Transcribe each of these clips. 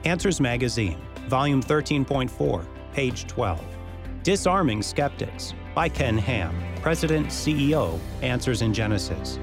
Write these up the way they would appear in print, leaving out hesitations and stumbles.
Answers Magazine, Volume 13.4, page 12. Disarming Skeptics by Ken Ham, President, CEO, Answers in Genesis.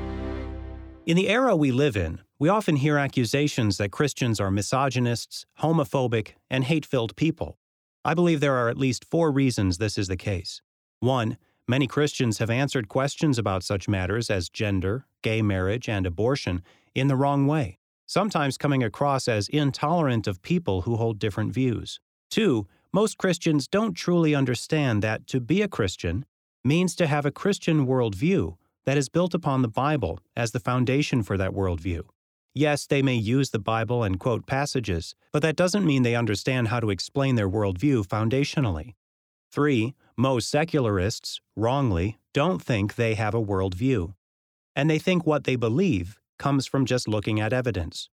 In the era we live in, we often hear accusations that Christians are misogynists, homophobic, and hate-filled people. I believe there are at least 4 reasons this is the case. 1. Many Christians have answered questions about such matters as gender, gay marriage, and abortion in the wrong way, sometimes coming across as intolerant of people who hold different views. 2. Most Christians don't truly understand that to be a Christian means to have a Christian worldview that is built upon the Bible as the foundation for that worldview. Yes, they may use the Bible and quote passages, but that doesn't mean they understand how to explain their worldview foundationally. 3. Most secularists, wrongly, don't think they have a worldview, and they think what they believe comes from just looking at evidence.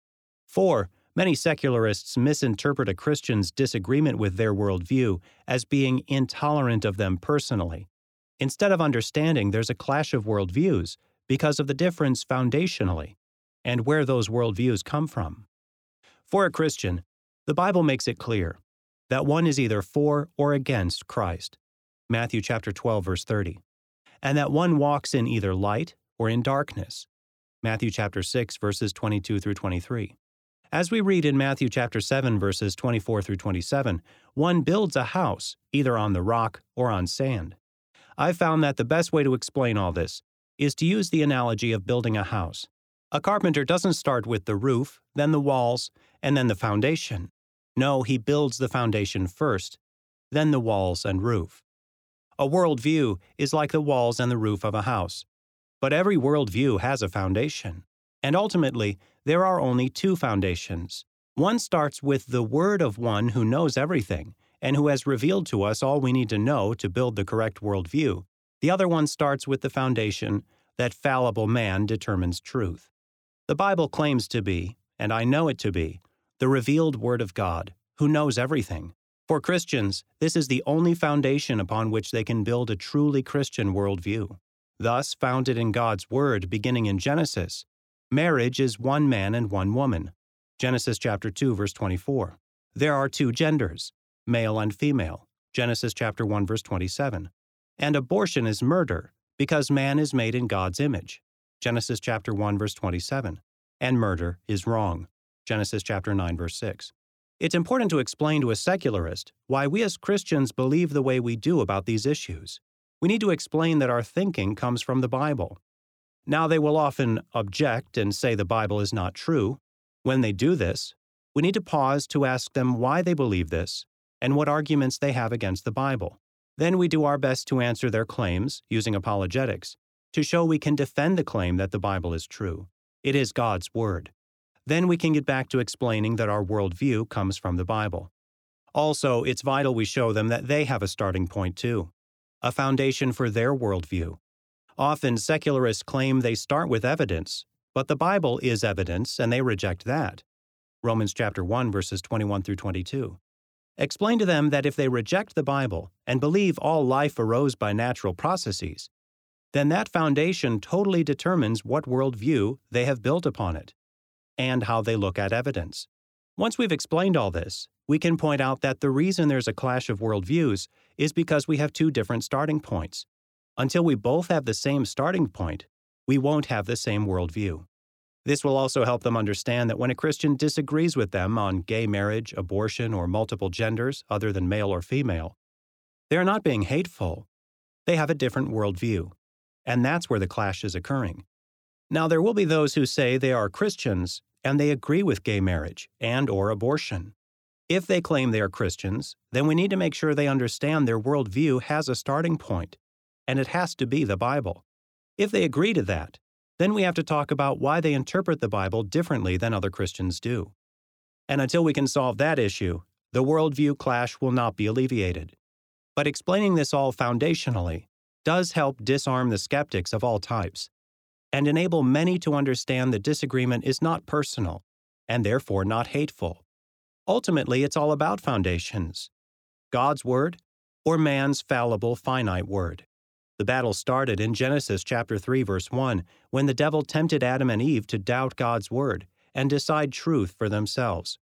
4. Many secularists misinterpret a Christian's disagreement with their worldview as being intolerant of them personally, instead of understanding there's a clash of worldviews because of the difference foundationally and where those worldviews come from. For a Christian, the Bible makes it clear that one is either for or against Christ, Matthew chapter 12, verse 30, and that one walks in either light or in darkness, Matthew chapter 6, verses 22 through 23. As we read in Matthew chapter 7, verses 24 through 27, one builds a house either on the rock or on sand. I've found that the best way to explain all this is to use the analogy of building a house. A carpenter doesn't start with the roof, then the walls, and then the foundation. No, he builds the foundation first, then the walls and roof. A worldview is like the walls and the roof of a house. But every worldview has a foundation, and ultimately, there are only 2 foundations. One starts with the word of one who knows everything, and who has revealed to us all we need to know to build the correct worldview. The other one starts with the foundation that fallible man determines truth. The Bible claims to be, and I know it to be, the revealed Word of God, who knows everything. For Christians, this is the only foundation upon which they can build a truly Christian worldview. Thus, founded in God's Word beginning in Genesis, marriage is one man and one woman, Genesis chapter 2, verse 24. There are 2 genders, male and female, Genesis chapter 1, verse 27. And abortion is murder, because man is made in God's image, Genesis chapter 1, verse 27. And murder is wrong, Genesis chapter 9, verse 6. It's important to explain to a secularist why we as Christians believe the way we do about these issues. We need to explain that our thinking comes from the Bible. Now, they will often object and say the Bible is not true. When they do this, we need to pause to ask them why they believe this and what arguments they have against the Bible. Then we do our best to answer their claims using apologetics to show we can defend the claim that the Bible is true. It is God's Word. Then we can get back to explaining that our worldview comes from the Bible. Also, it's vital we show them that they have a starting point too, a foundation for their worldview. Often, secularists claim they start with evidence, but the Bible is evidence, and they reject that. Romans chapter 1, verses 21 through 22. Explain to them that if they reject the Bible and believe all life arose by natural processes, then that foundation totally determines what worldview they have built upon it, and how they look at evidence. Once we've explained all this, we can point out that the reason there's a clash of worldviews is because we have 2 different starting points. Until we both have the same starting point, we won't have the same worldview. This will also help them understand that when a Christian disagrees with them on gay marriage, abortion, or multiple genders other than male or female, they are not being hateful. They have a different worldview, and that's where the clash is occurring. Now, there will be those who say they are Christians and they agree with gay marriage and or abortion. If they claim they are Christians, then we need to make sure they understand their worldview has a starting point, and it has to be the Bible. If they agree to that, then we have to talk about why they interpret the Bible differently than other Christians do. And until we can solve that issue, the worldview clash will not be alleviated. But explaining this all foundationally does help disarm the skeptics of all types, and enable many to understand the disagreement is not personal, and therefore not hateful. Ultimately, it's all about foundations: God's Word or man's fallible, finite word. The battle started in Genesis chapter 3, verse 1, when the devil tempted Adam and Eve to doubt God's Word and decide truth for themselves.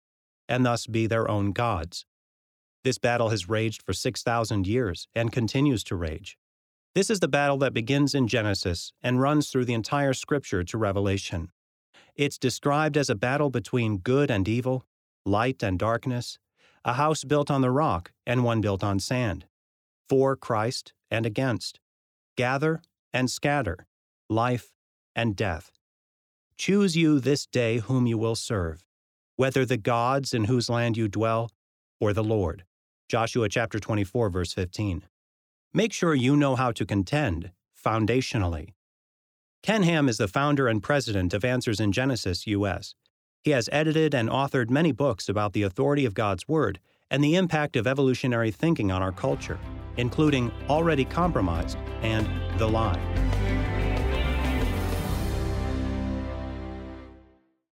and thus be their own gods. This battle has raged for 6,000 years and continues to rage. This is the battle that begins in Genesis and runs through the entire Scripture to Revelation. It's described as a battle between good and evil, light and darkness, a house built on the rock and one built on sand, for Christ and against, gather and scatter, life and death. Choose you this day whom you will serve, whether the gods in whose land you dwell, or the Lord. Joshua chapter 24, verse 15. Make sure you know how to contend foundationally. Ken Ham is the founder and president of Answers in Genesis, U.S. He has edited and authored many books about the authority of God's Word and the impact of evolutionary thinking on our culture, including Already Compromised and The Lie.